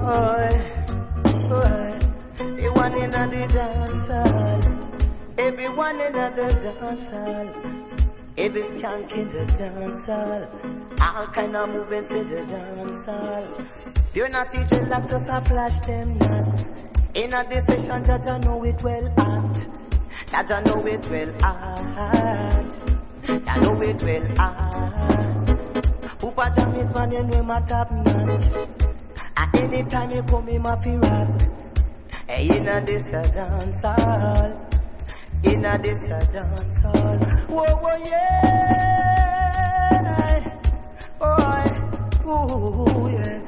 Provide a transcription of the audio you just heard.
The one in the dance hall. Everyone in the dance hall. Every skank in the dance hall. All kind of movements in the dance hall. You're not teaching like just a flash them nuts. In a decision that I know it well act. That I know it well act. I know it well act. Upa jam is man you know my top notch. At any time you come in my rock. Hey, in a this a dance hall. In a this a dance hall. Whoa, whoa, yeah. Oh, ooh, yes.